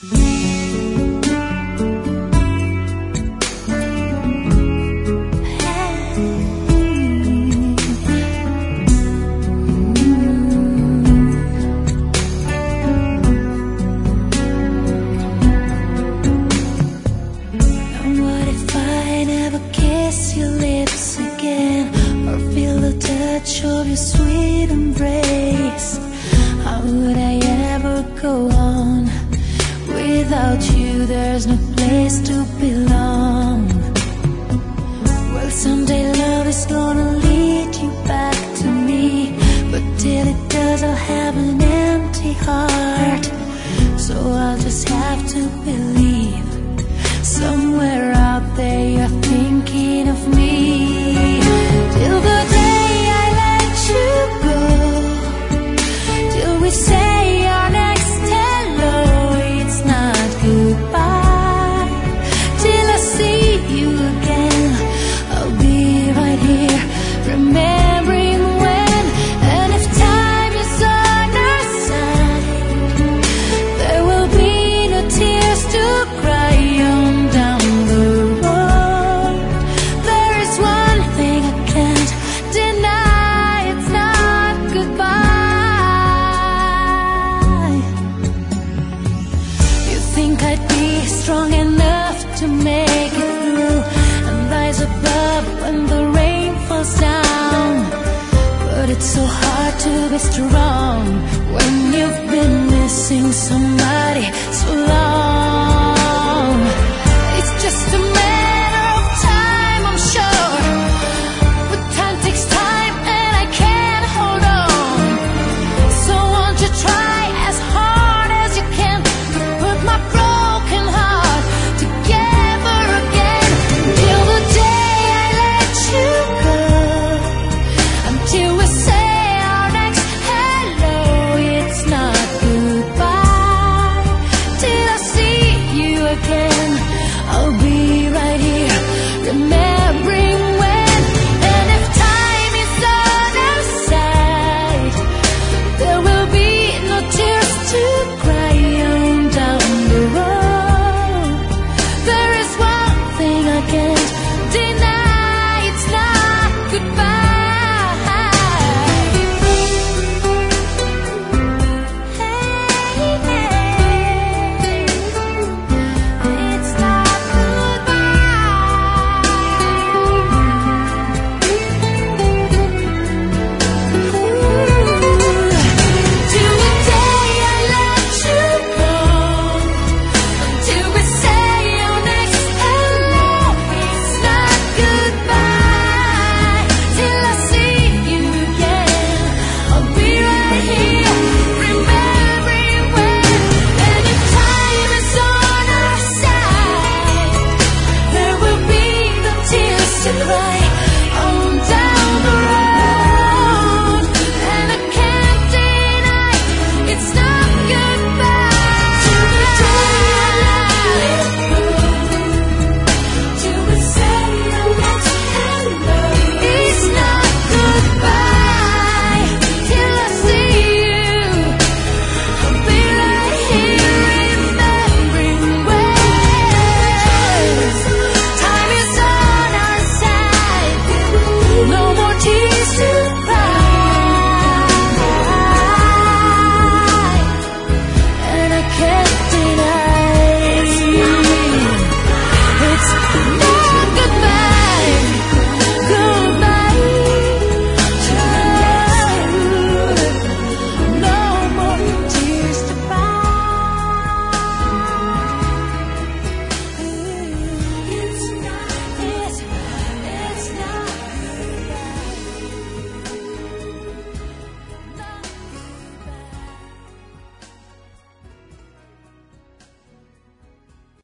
Of your sweet embrace, how would I ever go on? Without you there's no place to belong. Well, someday love is gonna lead you back to me, but till it does I'll have an empty heart. So I'll just have to believe somewhere out there you're thinking of me. Till the day you go, till we say our next hello, it's not goodbye. Till I see you again, I'll be right here, remembering when. And if time is on our side, there will be no tears to cry on down the road. There is one thing I can't deny, I'd be strong enough to make it through and rise above when the rain falls down. But it's so hard to be strong when you've been missing somebody so long.